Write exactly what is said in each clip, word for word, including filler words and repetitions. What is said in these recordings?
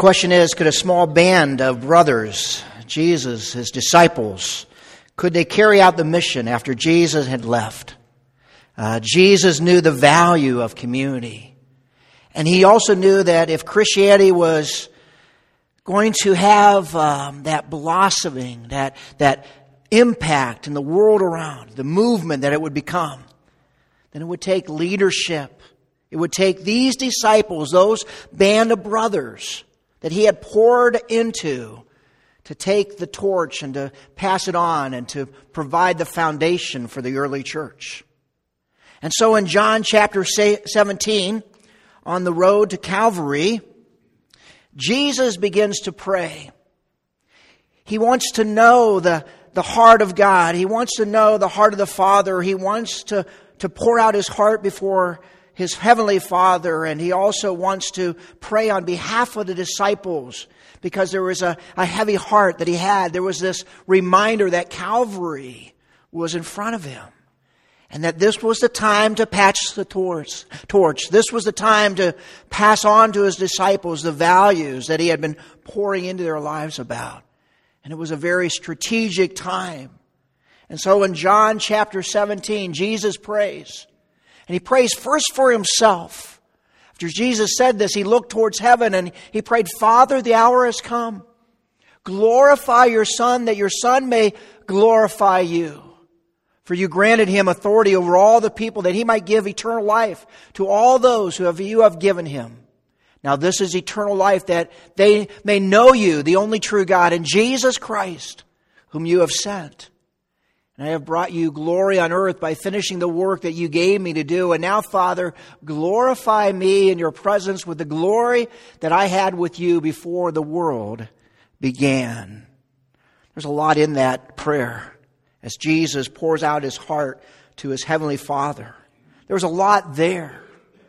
question is, could a small band of brothers, Jesus, his disciples, could they carry out the mission after Jesus had left? Uh, Jesus knew the value of community. And he also knew that if Christianity was going to have um, that blossoming, that, that impact in the world around, the movement that it would become, then it would take leadership. It would take these disciples, those band of brothers that he had poured into, to take the torch and to pass it on and to provide the foundation for the early church. And so in John chapter seventeen, on the road to Calvary, Jesus begins to pray. He wants to know the, the heart of God. He wants to know the heart of the Father. He wants to, to pour out his heart before his heavenly Father. And he also wants to pray on behalf of the disciples, because there was a, a heavy heart that he had. There was this reminder that Calvary was in front of him, and that this was the time to patch the torch. torch. This was the time to pass on to his disciples the values that he had been pouring into their lives about. And it was a very strategic time. And so in John chapter seventeen, Jesus prays. And he prays first for himself. After Jesus said this, he looked towards heaven and he prayed, "Father, the hour has come. Glorify your Son, that your Son may glorify you. For you granted him authority over all the people, that he might give eternal life to all those who have, you have given him. Now this is eternal life, that they may know you, the only true God, and Jesus Christ, whom you have sent. And I have brought you glory on earth by finishing the work that you gave me to do. And now, Father, glorify me in your presence with the glory that I had with you before the world began." There's a lot in that prayer as Jesus pours out his heart to his heavenly Father. There's a lot there.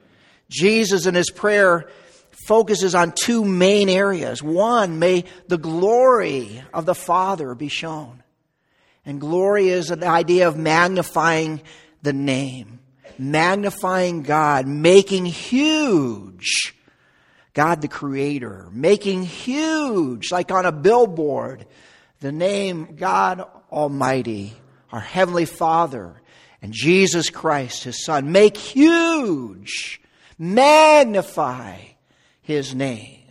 Jesus in his prayer focuses on two main areas. One, may the glory of the Father be shown. And glory is an idea of magnifying the name, magnifying God, making huge God the Creator, making huge, like on a billboard, the name God Almighty, our Heavenly Father, and Jesus Christ, his Son. Make huge, magnify his name.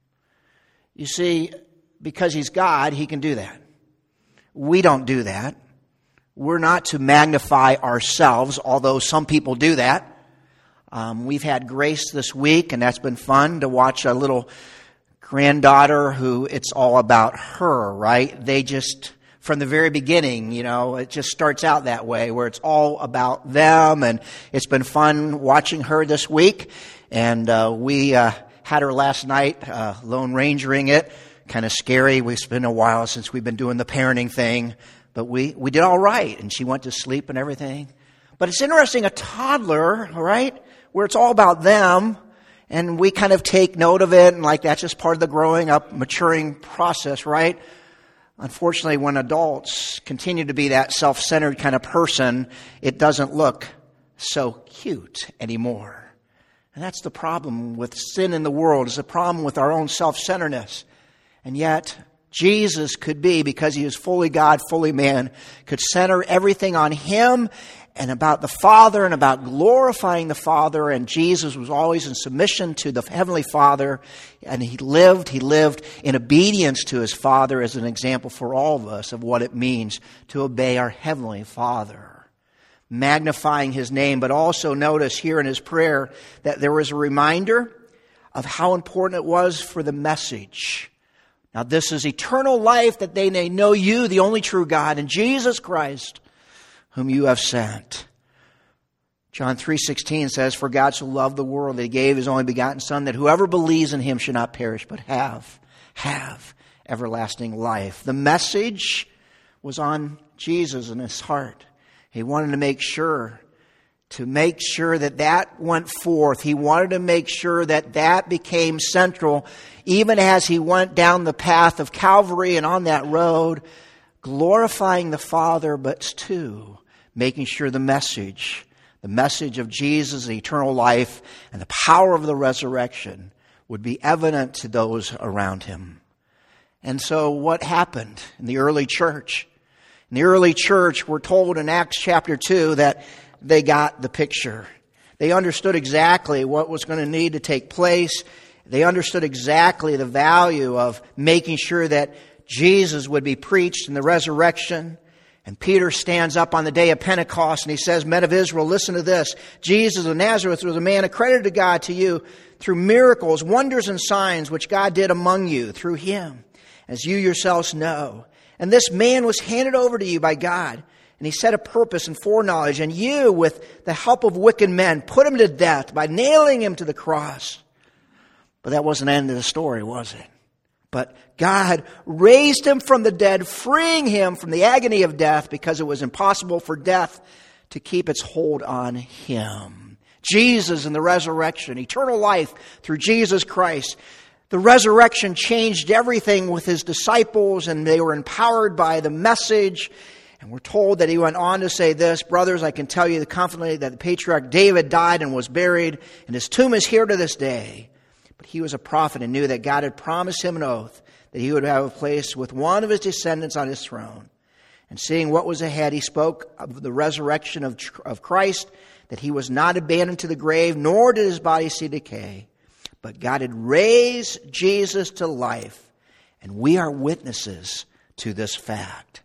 You see, because he's God, he can do that. We don't do that. We're not to magnify ourselves, although some people do that. Um, we've had Grace this week, and that's been fun to watch a little granddaughter who it's all about her, right? They just, from the very beginning, you know, it just starts out that way, where it's all about them, and it's been fun watching her this week. And uh, we uh, had her last night, uh, Lone Rangering it. Kind of scary. It's been a while since we've been doing the parenting thing, but we, we did all right, and she went to sleep and everything. But it's interesting, a toddler, all right, where it's all about them, and we kind of take note of it, and like that's just part of the growing up, maturing process, right? Unfortunately, when adults continue to be that self-centered kind of person, it doesn't look so cute anymore. And that's the problem with sin in the world. It's the problem with our own self-centeredness. And yet, Jesus could be, because he is fully God, fully man, could center everything on him and about the Father and about glorifying the Father. And Jesus was always in submission to the Heavenly Father. And he lived, he lived in obedience to his Father as an example for all of us of what it means to obey our Heavenly Father. Magnifying his name, but also notice here in his prayer that there was a reminder of how important it was for the message. Now this is eternal life, that they may know you, the only true God, and Jesus Christ, whom you have sent. John three sixteen says, "For God so loved the world that he gave his only begotten Son, that whoever believes in him should not perish, but have, have everlasting life." The message was on Jesus in his heart. He wanted to make sure, to make sure that that went forth. He wanted to make sure that that became central, even as he went down the path of Calvary and on that road, glorifying the Father, but too, making sure the message, the message of Jesus, the eternal life, and the power of the resurrection would be evident to those around him. And so what happened in the early church? In the early church, we're told in Acts chapter two that they got the picture. They understood exactly what was going to need to take place. They understood exactly the value of making sure that Jesus would be preached in the resurrection. And Peter stands up on the day of Pentecost and he says, "Men of Israel, listen to this. Jesus of Nazareth was a man accredited to God to you through miracles, wonders, and signs which God did among you through him, as you yourselves know. And this man was handed over to you by God, and he set a purpose and foreknowledge, and you, with the help of wicked men, put him to death by nailing him to the cross." But that wasn't the end of the story, was it? But God raised him from the dead, freeing him from the agony of death, because it was impossible for death to keep its hold on him. Jesus and the resurrection, eternal life through Jesus Christ. The resurrection changed everything with his disciples, and they were empowered by the message. And we're told that he went on to say this, "Brothers, I can tell you confidently that the patriarch David died and was buried, and his tomb is here to this day. But he was a prophet and knew that God had promised him an oath that he would have a place with one of his descendants on his throne. And seeing what was ahead, he spoke of the resurrection of, of Christ, that he was not abandoned to the grave, nor did his body see decay. But God had raised Jesus to life, and we are witnesses to this fact."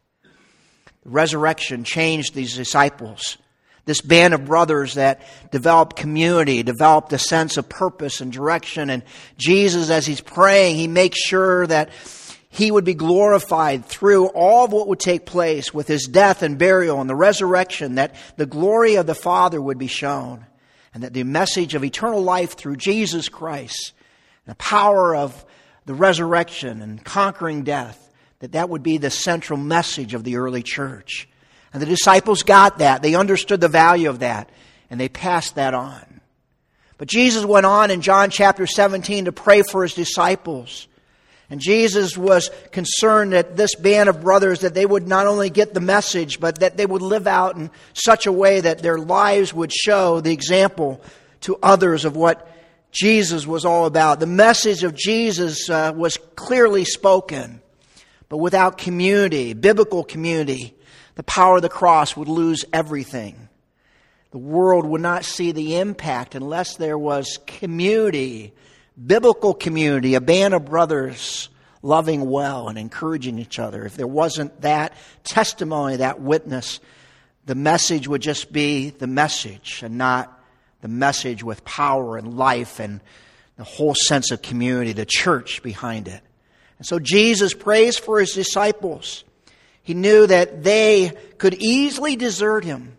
The resurrection changed these disciples. This band of brothers that developed community, developed a sense of purpose and direction. And Jesus, as he's praying, he makes sure that he would be glorified through all of what would take place with his death and burial and the resurrection, that the glory of the Father would be shown, and that the message of eternal life through Jesus Christ, the power of the resurrection and conquering death, that that would be the central message of the early church. And the disciples got that. They understood the value of that, and they passed that on. But Jesus went on in John chapter seventeen to pray for his disciples. And Jesus was concerned that this band of brothers, that they would not only get the message, but that they would live out in such a way that their lives would show the example to others of what Jesus was all about. The message of Jesus uh, was clearly spoken. But without community, biblical community, the power of the cross would lose everything. The world would not see the impact unless there was community, biblical community, a band of brothers loving well and encouraging each other. If there wasn't that testimony, that witness, the message would just be the message and not the message with power and life and the whole sense of community, the church behind it. And so Jesus prays for his disciples. He knew that they could easily desert him.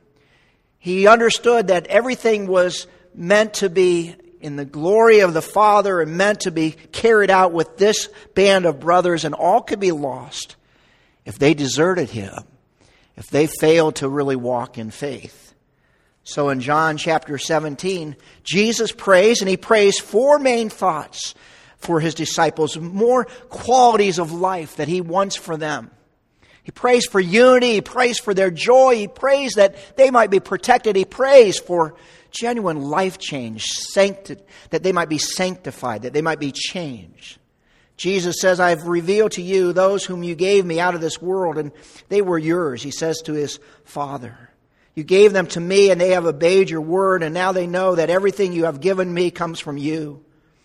He understood that everything was meant to be in the glory of the Father and meant to be carried out with this band of brothers, and all could be lost if they deserted him, if they failed to really walk in faith. So in John chapter seventeen, Jesus prays, and he prays four main thoughts for his disciples, more qualities of life that he wants for them. He prays for unity. He prays for their joy. He prays that they might be protected. He prays for genuine life change, sancti- that they might be sanctified, that they might be changed. Jesus says, "I have revealed to you those whom you gave me out of this world, and they were yours," he says to his Father. "You gave them to me, and they have obeyed your word, and now they know that everything you have given me comes from you.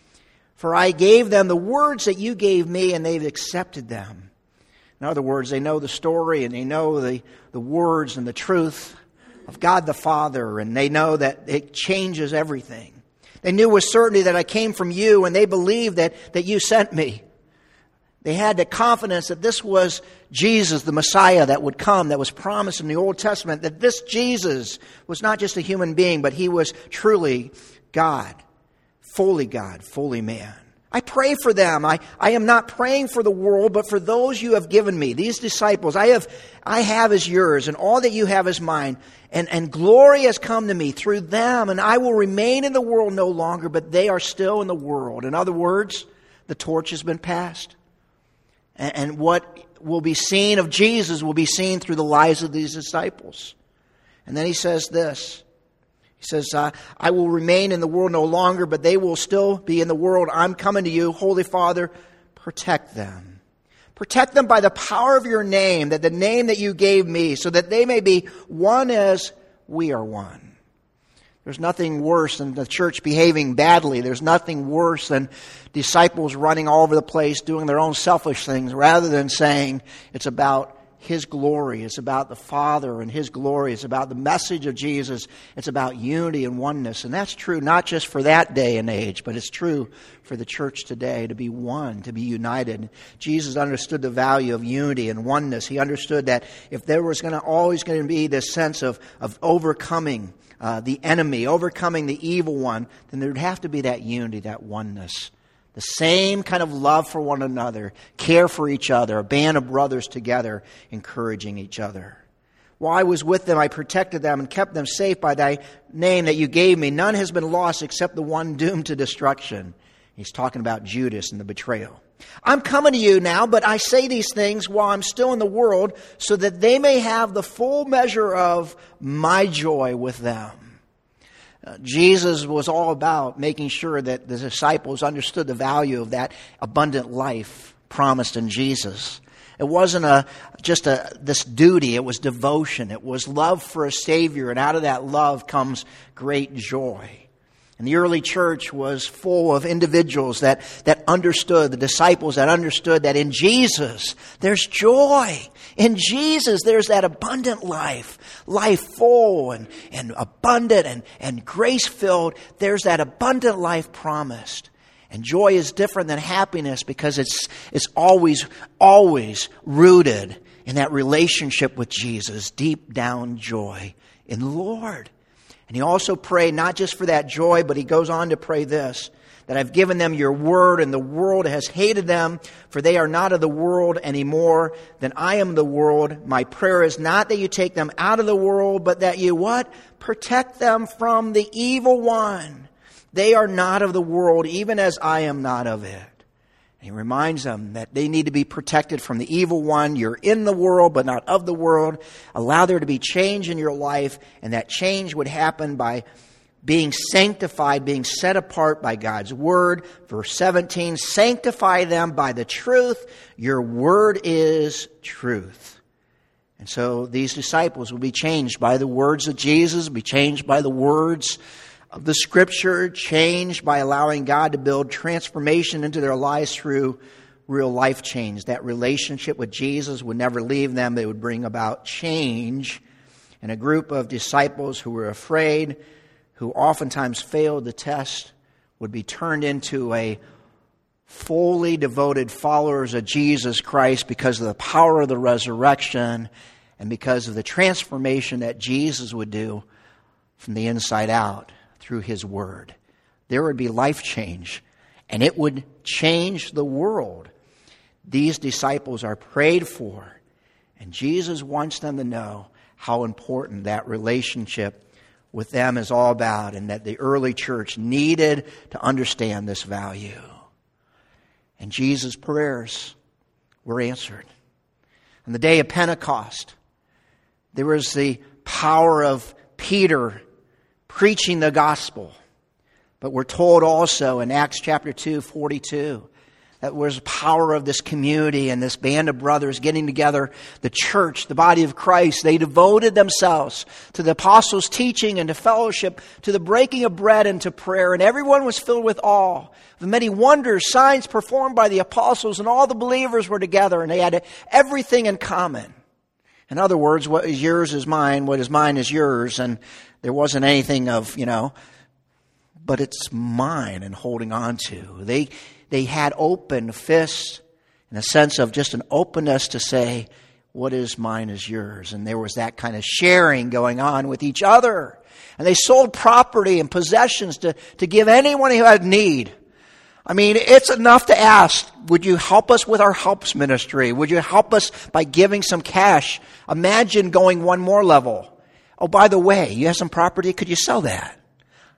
For I gave them the words that you gave me, and they've accepted them." In other words, they know the story, and they know the, the words and the truth of God the Father, and they know that it changes everything. They knew with certainty that I came from you, and they believed that, that you sent me. They had the confidence that this was Jesus, the Messiah that would come, that was promised in the Old Testament, that this Jesus was not just a human being, but he was truly God, fully God, fully man. I pray for them. I, I am not praying for the world, but for those you have given me, these disciples. I have I have as yours, and all that you have is mine. And, and glory has come to me through them, and I will remain in the world no longer, but they are still in the world. In other words, the torch has been passed. And, and what will be seen of Jesus will be seen through the lives of these disciples. And then he says this, He says, uh, I will remain in the world no longer, but they will still be in the world. I'm coming to you. Holy Father, protect them. Protect them by the power of your name, that the name that you gave me, so that they may be one as we are one. There's nothing worse than the church behaving badly. There's nothing worse than disciples running all over the place, doing their own selfish things, rather than saying it's about His glory. It's about the Father and His glory. It's about the message of Jesus. It's about unity and oneness. And that's true not just for that day and age, but it's true for the church today, to be one, to be united. Jesus understood the value of unity and oneness. He understood that if there was going to always going to be this sense of, of overcoming uh, the enemy, overcoming the evil one, then there would have to be that unity, that oneness. The same kind of love for one another, care for each other, a band of brothers together, encouraging each other. While I was with them, I protected them and kept them safe by thy name that you gave me. None has been lost except the one doomed to destruction. He's talking about Judas and the betrayal. I'm coming to you now, but I say these things while I'm still in the world, so that they may have the full measure of my joy with them. Uh, Jesus was all about making sure that the disciples understood the value of that abundant life promised in Jesus. It wasn't a just a this duty, it was devotion. It was love for a Savior, and out of that love comes great joy. And the early church was full of individuals that, that understood, the disciples that understood that in Jesus there's joy. In Jesus there's that abundant life, life full and, and abundant and, and grace-filled. There's that abundant life promised. And joy is different than happiness because it's, it's always, always rooted in that relationship with Jesus, deep down joy in the Lord. And he also prayed not just for that joy, but he goes on to pray this, that I've given them your word, and the world has hated them, for they are not of the world any more than I am the world. My prayer is not that you take them out of the world, but that you what? Protect them from the evil one. They are not of the world, even as I am not of it. He reminds them that they need to be protected from the evil one. You're in the world, but not of the world. Allow there to be change in your life, and that change would happen by being sanctified, being set apart by God's word. Verse seventeen, sanctify them by the truth. Your word is truth. And so these disciples will be changed by the words of Jesus, will be changed by the words of the Scripture, changed by allowing God to build transformation into their lives through real life change. That relationship with Jesus would never leave them. They would bring about change. And a group of disciples who were afraid, who oftentimes failed the test, would be turned into a fully devoted followers of Jesus Christ because of the power of the resurrection and because of the transformation that Jesus would do from the inside out through His Word. There would be life change, and it would change the world. These disciples are prayed for, and Jesus wants them to know how important that relationship with them is all about, and that the early church needed to understand this value. And Jesus' prayers were answered. On the day of Pentecost, there was the power of Peter preaching the gospel. But we're told also in Acts chapter two, forty-two, that there was the power of this community and this band of brothers getting together, the church, the body of Christ. They devoted themselves to the apostles' teaching and to fellowship, to the breaking of bread and to prayer. And everyone was filled with awe. The many wonders, signs performed by the apostles, and all the believers were together, and they had everything in common. In other words, what is yours is mine, what is mine is yours, and there wasn't anything of, you know, but it's mine and holding on to. They they had open fists in a sense of just an openness to say, what is mine is yours. And there was that kind of sharing going on with each other. And they sold property and possessions to, to give anyone who had need. I mean, it's enough to ask, would you help us with our helps ministry? Would you help us by giving some cash? Imagine going one more level. Oh, by the way, you have some property, could you sell that?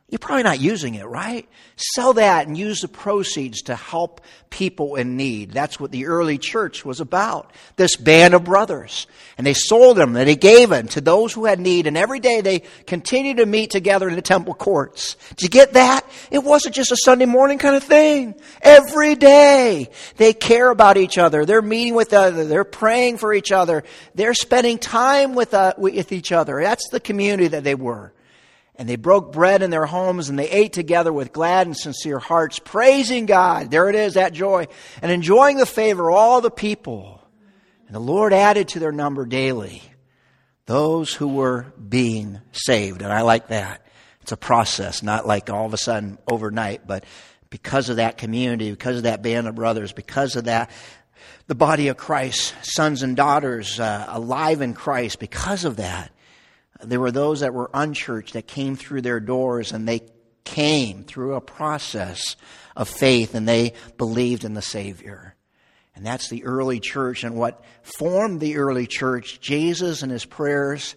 You're probably not using it, right? Sell that and use the proceeds to help people in need. That's what the early church was about. This band of brothers. And they sold them, and they gave it to those who had need. And every day they continued to meet together in the temple courts. Did you get that? It wasn't just a Sunday morning kind of thing. Every day they care about each other. They're meeting with other. They're praying for each other. They're spending time with, uh, with each other. That's the community that they were. And they broke bread in their homes, and they ate together with glad and sincere hearts, praising God. There it is, that joy. And enjoying the favor of all the people. And the Lord added to their number daily those who were being saved. And I like that. It's a process, not like all of a sudden overnight. But because of that community, because of that band of brothers, because of that, the body of Christ, sons and daughters uh, alive in Christ, because of that, there were those that were unchurched that came through their doors, and they came through a process of faith, and they believed in the Savior. And that's the early church. And what formed the early church, Jesus and his prayers,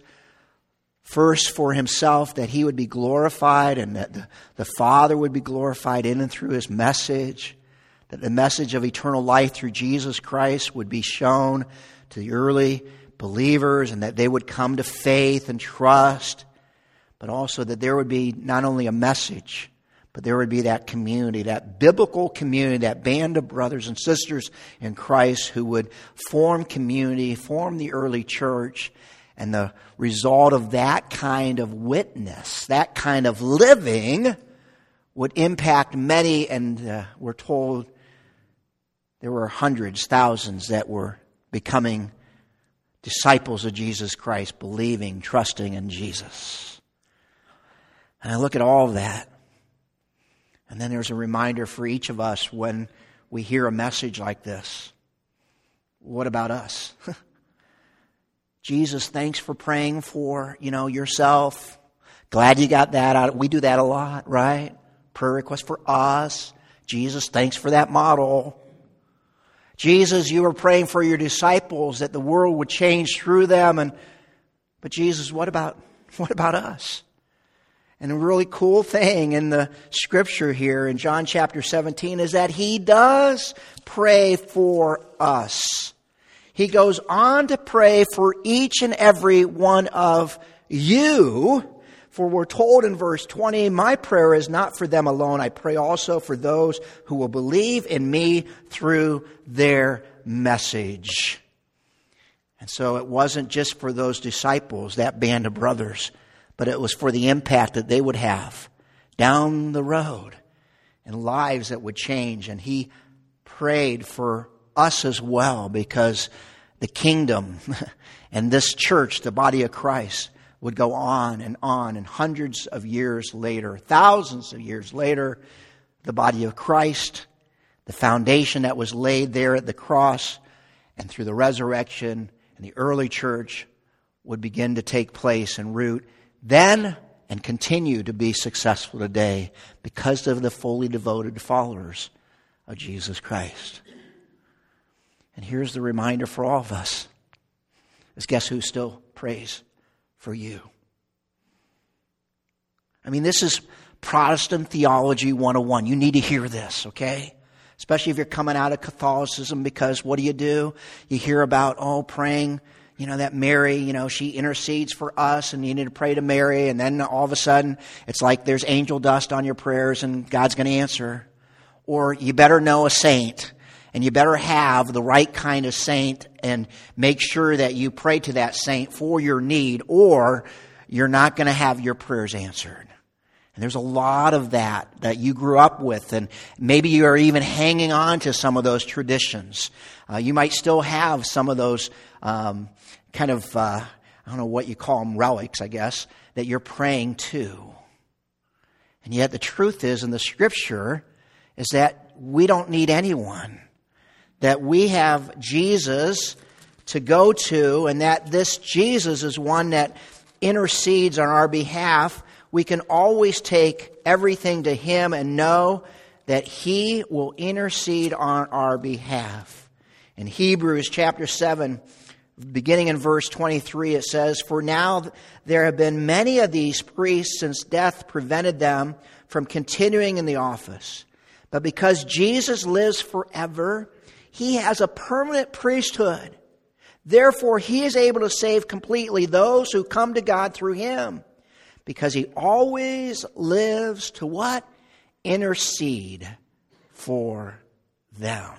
first for himself, that he would be glorified and that the, the Father would be glorified in and through his message, that the message of eternal life through Jesus Christ would be shown to the early believers, and that they would come to faith and trust, but also that there would be not only a message, but there would be that community, that biblical community, that band of brothers and sisters in Christ who would form community, form the early church. And the result of that kind of witness, that kind of living, would impact many. And uh, we're told there were hundreds, thousands that were becoming disciples of Jesus Christ, believing, trusting in Jesus. And I look at all of that. And then there's a reminder for each of us when we hear a message like this. What about us? Jesus, thanks for praying for, you know, yourself. Glad you got that out. We do that a lot, right? Prayer request for us. Jesus, thanks for that model. Jesus, you were praying for your disciples that the world would change through them. And but Jesus, what about what about us? And a really cool thing in the scripture here in John chapter seventeen is that he does pray for us. He goes on to pray for each and every one of you. For we're told in verse twenty, my prayer is not for them alone. I pray also for those who will believe in me through their message. And so it wasn't just for those disciples, that band of brothers, but it was for the impact that they would have down the road and lives that would change. And he prayed for us as well, because the kingdom and this church, the body of Christ, would go on and on, and hundreds of years later, thousands of years later, the body of Christ, the foundation that was laid there at the cross, and through the resurrection and the early church would begin to take place and root then and continue to be successful today because of the fully devoted followers of Jesus Christ. And here's the reminder for all of us, is guess who still prays for you? I mean, this is Protestant theology one oh one. You need to hear this, okay? Especially if you're coming out of Catholicism, because what do you do? You hear about, oh, praying, you know, that Mary, you know, she intercedes for us and you need to pray to Mary. And then all of a sudden, it's like there's angel dust on your prayers and God's going to answer. Or you better know a saint. And you better have the right kind of saint and make sure that you pray to that saint for your need, or you're not going to have your prayers answered. And there's a lot of that that you grew up with, and maybe you are even hanging on to some of those traditions. Uh, you might still have some of those um, kind of, uh, I don't know what you call them, relics, I guess, that you're praying to. And yet the truth is, in the Scripture, is that we don't need anyone. That we have Jesus to go to, and that this Jesus is one that intercedes on our behalf. We can always take everything to him and know that he will intercede on our behalf. In Hebrews chapter seven, Beginning in verse twenty-three, it says, "For now there have been many of these priests since death prevented them from continuing in the office. But because Jesus lives forever, he has a permanent priesthood. Therefore, he is able to save completely those who come to God through him, because he always lives to what? Intercede for them."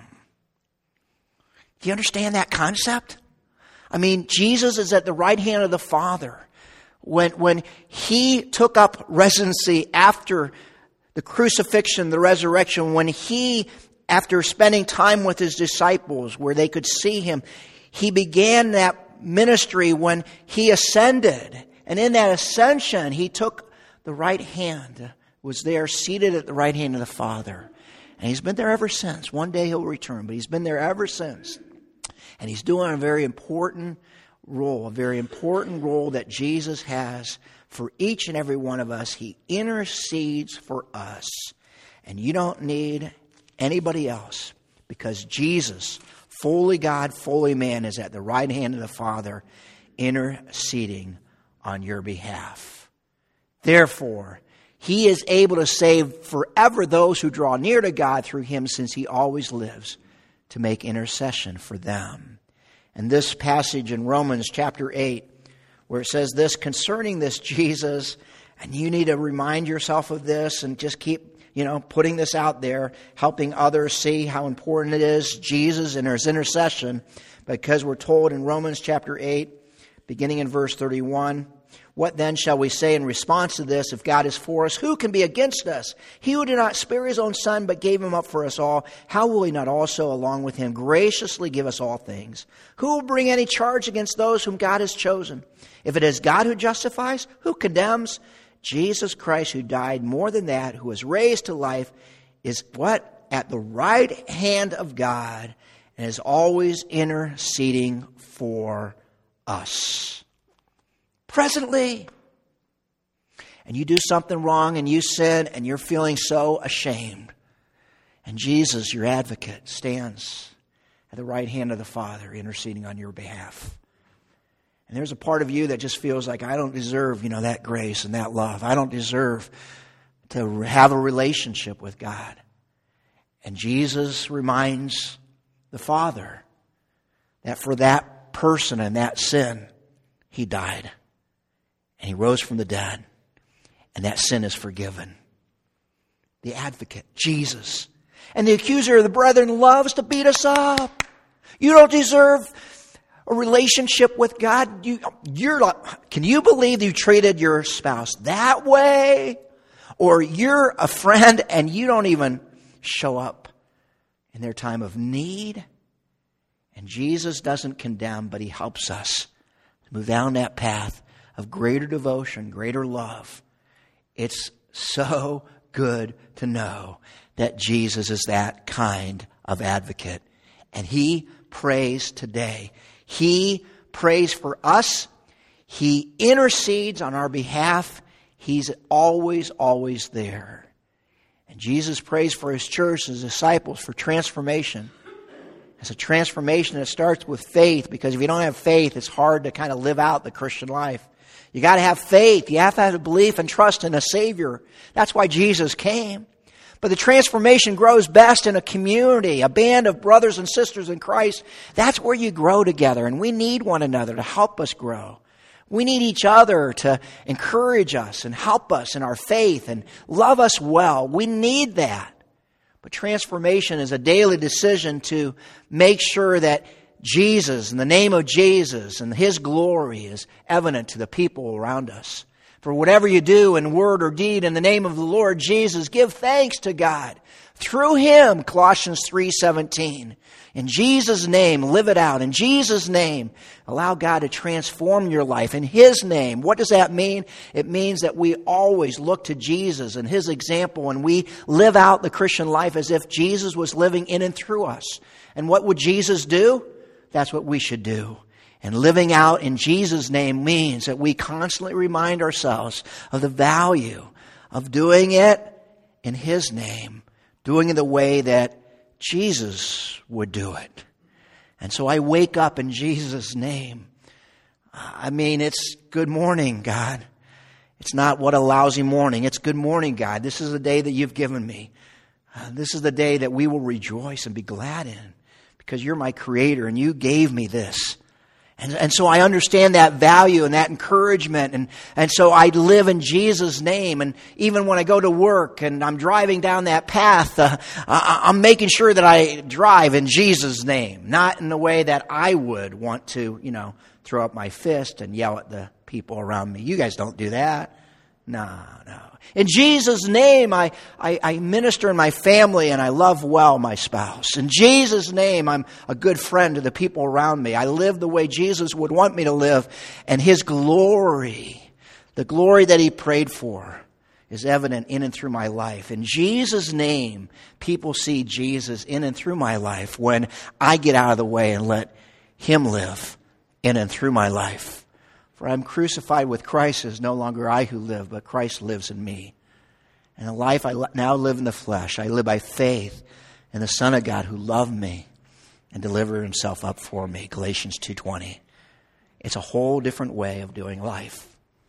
Do you understand that concept? I mean, Jesus is at the right hand of the Father. When, when he took up residency after the crucifixion, the resurrection, when he, after spending time with his disciples where they could see him, he began that ministry when he ascended. And in that ascension, he took the right hand, was there seated at the right hand of the Father. And he's been there ever since. One day he'll return, but he's been there ever since. And he's doing a very important role, a very important role that Jesus has for each and every one of us. He intercedes for us. And you don't need anybody else, because Jesus, fully God, fully man, is at the right hand of the Father, interceding on your behalf. Therefore, he is able to save forever those who draw near to God through him, since he always lives to make intercession for them. And this passage in Romans chapter eight, where it says this concerning this Jesus, and you need to remind yourself of this and just keep, you know, putting this out there, helping others see how important it is, Jesus and his intercession, because we're told in Romans chapter eight, beginning in verse thirty-one, "What then shall we say in response to this? If God is for us, who can be against us? He who did not spare his own Son, but gave him up for us all, how will he not also, along with him, graciously give us all things? Who will bring any charge against those whom God has chosen? If it is God who justifies, who condemns? Jesus Christ, who died, more than that, who was raised to life, is what? At the right hand of God, and is always interceding for us." Presently. And you do something wrong and you sin and you're feeling so ashamed. And Jesus, your advocate, stands at the right hand of the Father, interceding on your behalf. And there's a part of you that just feels like, I don't deserve, you know, that grace and that love. I don't deserve to have a relationship with God. And Jesus reminds the Father that for that person and that sin, he died. And he rose from the dead. And that sin is forgiven. The advocate, Jesus. And the accuser of the brethren loves to beat us up. You don't deserve a relationship with God. You, you're like, can you believe you treated your spouse that way? Or you're a friend and you don't even show up in their time of need? And Jesus doesn't condemn, but he helps us to move down that path of greater devotion, greater love. It's so good to know that Jesus is that kind of advocate. And he prays today. He prays for us. He intercedes on our behalf. He's always, always there. And Jesus prays for his church, his disciples, for transformation. It's a transformation that starts with faith, because if you don't have faith, it's hard to kind of live out the Christian life. You got to have faith. You have to have a belief and trust in a Savior. That's why Jesus came. But the transformation grows best in a community, a band of brothers and sisters in Christ. That's where you grow together, and we need one another to help us grow. We need each other to encourage us and help us in our faith and love us well. We need that. But transformation is a daily decision to make sure that Jesus, in the name of Jesus, and his glory is evident to the people around us. For whatever you do in word or deed in the name of the Lord Jesus, give thanks to God. Through him, Colossians three seventeen. In Jesus' name, live it out. In Jesus' name, allow God to transform your life. In his name, what does that mean? It means that we always look to Jesus and his example, and we live out the Christian life as if Jesus was living in and through us. And what would Jesus do? That's what we should do. And living out in Jesus' name means that we constantly remind ourselves of the value of doing it in his name, doing it the way that Jesus would do it. And so I wake up in Jesus' name. I mean, it's good morning, God. It's not what a lousy morning. It's good morning, God. This is the day that you've given me. Uh, this is the day that we will rejoice and be glad in, because you're my creator and you gave me this. And, and so I understand that value and that encouragement. And, and so I live in Jesus' name. And even when I go to work and I'm driving down that path, uh, I, I'm making sure that I drive in Jesus' name, not in the way that I would want to, you know, throw up my fist and yell at the people around me. You guys don't do that. No, no. In Jesus' name, I, I, I minister in my family and I love well my spouse. In Jesus' name, I'm a good friend to the people around me. I live the way Jesus would want me to live. And His glory, the glory that He prayed for, is evident in and through my life. In Jesus' name, people see Jesus in and through my life when I get out of the way and let Him live in and through my life. For I'm crucified with Christ. It is no longer I who live, but Christ lives in me. And the life I now live in the flesh, I live by faith in the Son of God who loved me and delivered Himself up for me. Galatians two twenty. It's a whole different way of doing life.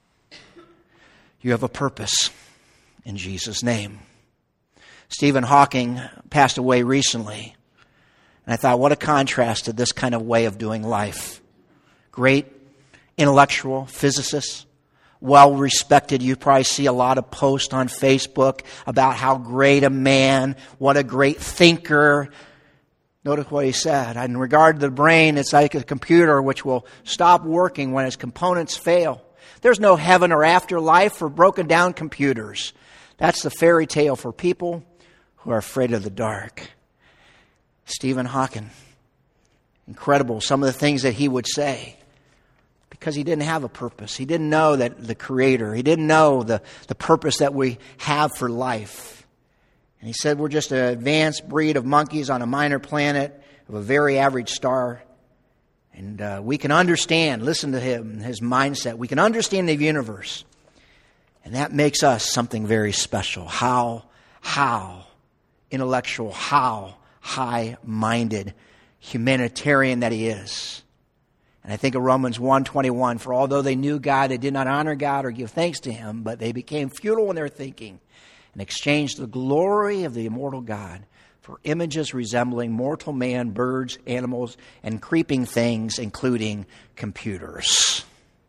You have a purpose in Jesus' name. Stephen Hawking passed away recently. And I thought, what a contrast to this kind of way of doing life. Great intellectual physicist, well respected. You probably see a lot of posts on Facebook about how great a man, what a great thinker. Notice what he said. In regard to the brain, it's like a computer which will stop working when its components fail. There's no heaven or afterlife for broken down computers. That's the fairy tale for people who are afraid of the dark. Stephen Hawking. Incredible, some of the things that he would say. Because he didn't have a purpose. He didn't know that the Creator. He didn't know the, the purpose that we have for life. And he said we're just an advanced breed of monkeys on a minor planet of a very average star. And uh, we can understand, listen to him, his mindset. We can understand the universe. And that makes us something very special. How, how intellectual, how high-minded, humanitarian that he is. And I think of Romans one twenty-one, for although they knew God, they did not honor God or give thanks to Him, but they became futile in their thinking and exchanged the glory of the immortal God for images resembling mortal man, birds, animals, and creeping things, including computers.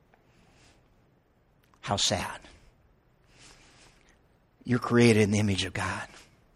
How sad. You're created in the image of God.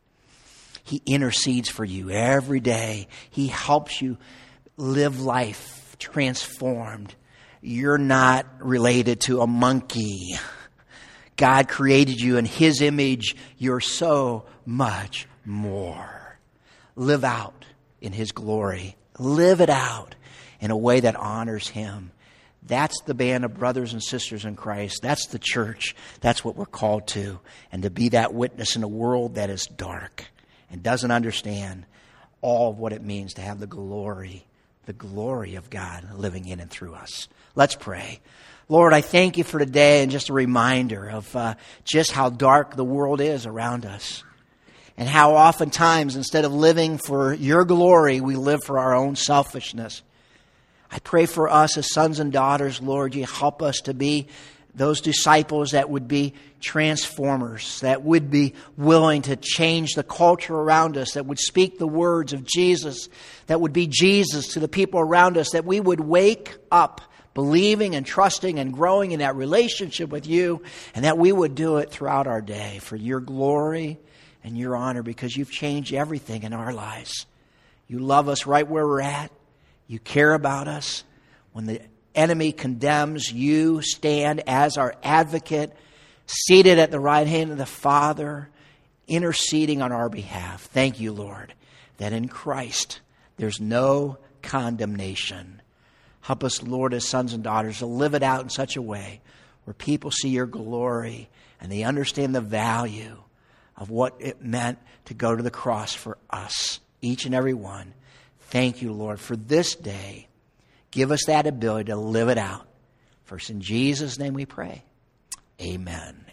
He intercedes for you every day. He helps you live life transformed. You're not related to a monkey. God created you in His image. You're so much more. Live out in His glory. Live it out in a way that honors Him. That's the band of brothers and sisters in Christ. That's the church. That's what we're called to. And to be that witness in a world that is dark and doesn't understand all of what it means to have the glory the glory of God living in and through us. Let's pray. Lord, I thank you for today and just a reminder of uh, just how dark the world is around us. And how oftentimes, instead of living for your glory, we live for our own selfishness. I pray for us as sons and daughters, Lord, you help us to be those disciples that would be transformers, that would be willing to change the culture around us, that would speak the words of Jesus, that would be Jesus to the people around us, that we would wake up believing and trusting and growing in that relationship with you, and that we would do it throughout our day for your glory and your honor, because you've changed everything in our lives. You love us right where we're at. You care about us. When the enemy condemns, you stand as our advocate, seated at the right hand of the Father, interceding on our behalf. Thank you, Lord, that in Christ there's no condemnation. Help us, Lord, as sons and daughters, to live it out in such a way where people see your glory and they understand the value of what it meant to go to the cross for us, each and every one. Thank you, Lord, for this day. Give us that ability to live it out. First, in Jesus' name we pray. Amen.